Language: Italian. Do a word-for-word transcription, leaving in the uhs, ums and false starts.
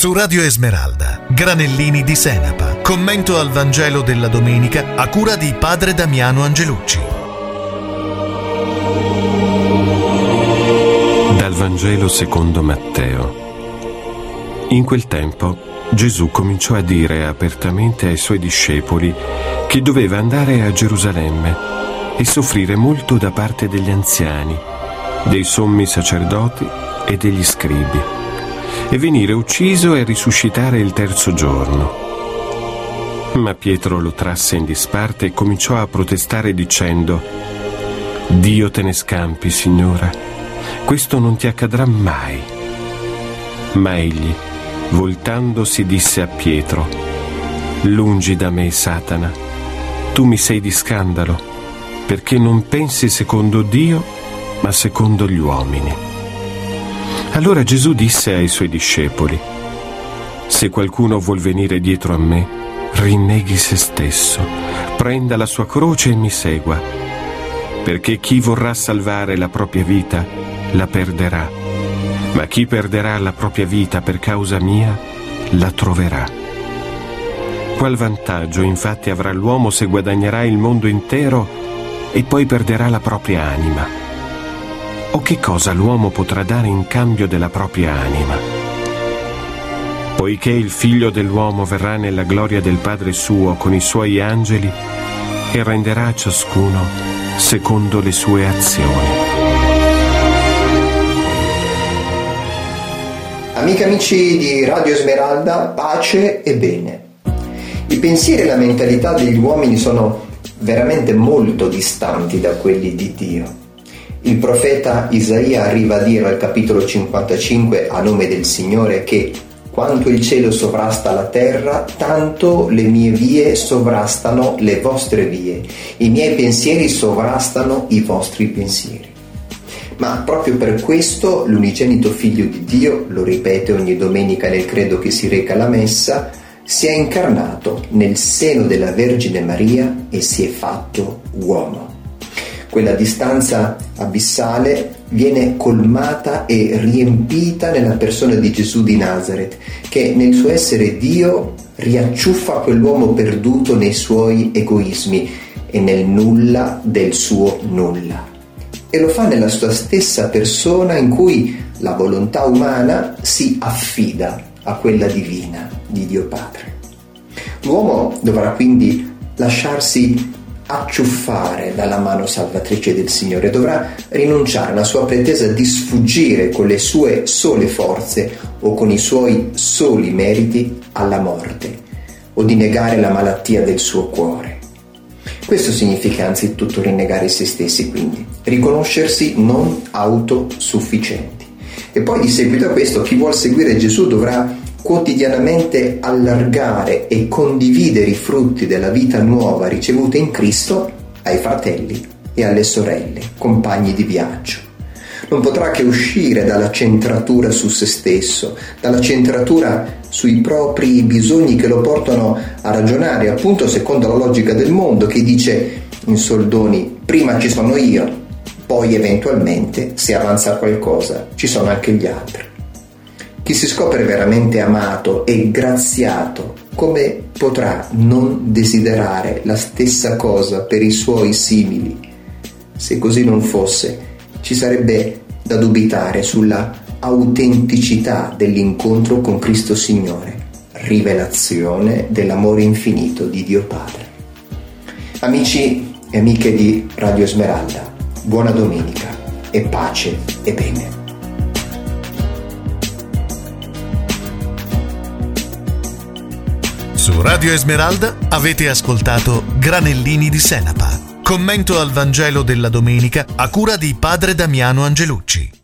Su Radio Esmeralda, Granellini di Senapa. Commento al Vangelo della domenica a cura di Padre Damiano Angelucci. Dal Vangelo secondo Matteo. In quel tempo Gesù cominciò a dire apertamente ai suoi discepoli che doveva andare a Gerusalemme e soffrire molto da parte degli anziani, dei sommi sacerdoti e degli scribi, e venire ucciso e risuscitare il terzo giorno. Ma Pietro lo trasse in disparte e cominciò a protestare dicendo: Dio te ne scampi, Signora, questo non ti accadrà mai. Ma egli, voltandosi, disse a Pietro: Lungi da me, Satana, tu mi sei di scandalo, perché non pensi secondo Dio, ma secondo gli uomini. Allora Gesù disse ai suoi discepoli: Se qualcuno vuol venire dietro a me, rinneghi se stesso, prenda la sua croce e mi segua, perché chi vorrà salvare la propria vita la perderà, ma chi perderà la propria vita per causa mia la troverà. Qual vantaggio infatti avrà l'uomo se guadagnerà il mondo intero e poi perderà la propria anima? O che cosa l'uomo potrà dare in cambio della propria anima? Poiché il Figlio dell'uomo verrà nella gloria del Padre suo con i suoi angeli e renderà a ciascuno secondo le sue azioni. Amiche e amici di Radio Esmeralda, pace e bene. I pensieri e la mentalità degli uomini sono veramente molto distanti da quelli di Dio. Il profeta Isaia arriva a dire al capitolo cinquantacinque a nome del Signore che quanto il cielo sovrasta la terra, tanto le mie vie sovrastano le vostre vie, i miei pensieri sovrastano i vostri pensieri. Ma proprio per questo l'unigenito Figlio di Dio, lo ripete ogni domenica nel credo che si reca alla messa, si è incarnato nel seno della Vergine Maria e si è fatto uomo. Quella distanza abissale viene colmata e riempita nella persona di Gesù di Nazaret, che nel suo essere Dio riacciuffa quell'uomo perduto nei suoi egoismi e nel nulla del suo nulla. E lo fa nella sua stessa persona in cui la volontà umana si affida a quella divina di Dio Padre. L'uomo dovrà quindi lasciarsi acciuffare dalla mano salvatrice del Signore, dovrà rinunciare alla sua pretesa di sfuggire con le sue sole forze o con i suoi soli meriti alla morte o di negare la malattia del suo cuore. Questo significa anzitutto rinnegare se stessi, quindi riconoscersi non autosufficienti. E poi di seguito a questo chi vuol seguire Gesù dovrà quotidianamente allargare e condividere i frutti della vita nuova ricevuta in Cristo ai fratelli e alle sorelle, compagni di viaggio. Non potrà che uscire dalla centratura su se stesso, dalla centratura sui propri bisogni che lo portano a ragionare appunto secondo la logica del mondo che dice in soldoni: prima ci sono io, poi eventualmente se avanza qualcosa ci sono anche gli altri. Chi si scopre veramente amato e graziato, come potrà non desiderare la stessa cosa per i suoi simili? Se così non fosse, ci sarebbe da dubitare sulla autenticità dell'incontro con Cristo Signore, rivelazione dell'amore infinito di Dio Padre. Amici e amiche di Radio Esmeralda, buona domenica e pace e bene. Su Radio Esmeralda avete ascoltato Granellini di Senapa. Commento al Vangelo della domenica a cura di Padre Damiano Angelucci.